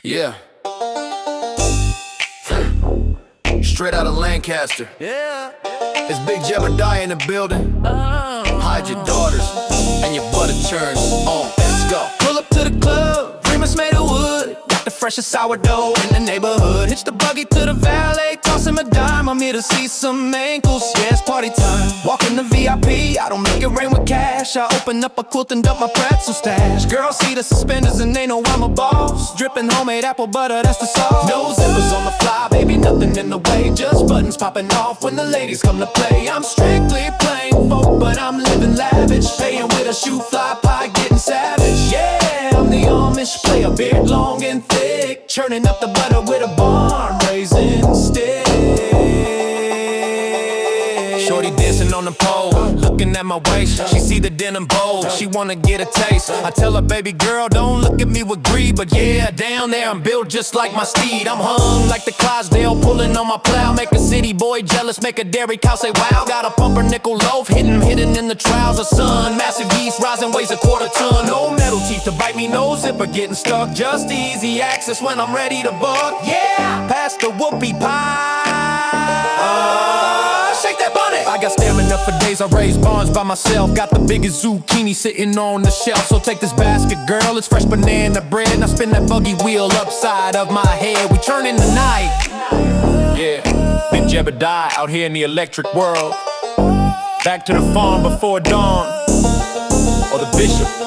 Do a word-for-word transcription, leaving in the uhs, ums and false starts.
Yeah. Straight out of Lancaster. Yeah. It's Big Jebediah in the building. Oh. Hide your daughters and your butter churns. On, let's go. Pull up to the club, Remus made of wood. Got the freshest sourdough in the neighborhood. Hitch the buggy to the valet, toss him a dime. I'm here to see some ankles, yeah, it's party time. Walk in the V I P, I don't make it rain with cash. I open up a quilt and dump my pretzel stash. Girls see the suspenders and they know I'm a boss. Dripping homemade apple butter, that's the sauce. No zippers on the fly, baby, nothing in the way. Just buttons popping off when the ladies come to play. I'm strictly plain folk, but I'm living lavish. Paying with a shoe fly pie, getting savage. Yeah, I'm the Amish player, beard long and thick, churning up the butter with a barn raising stick. Shorty dancing on the pole, looking at my waist. She see the denim bowl, she wanna get a taste. I tell her, baby girl, don't look at me with greed, but yeah, down there I'm built just like my steed. I'm hung like the Clydesdale, pulling on my plow. Make a city boy jealous, make a dairy cow say wow. Got a pumpernickel loaf, hidden, hidden in the trouser, son. Massive yeast rising, weighs a quarter ton. No metal teeth to bite me, no zipper getting stuck. Just easy access when I'm ready to buck. Yeah, pass the whoopie pie. Uh, shake that bunny. I got stamina for days, I raise barns by myself. Got the biggest zucchini sitting on the shelf. So take this basket, girl, it's fresh banana bread. Now spin that buggy wheel upside of my head. We turn in the night. Yeah, Big Jebediah out here in the electric world. Back to the farm before dawn. Or the bishop.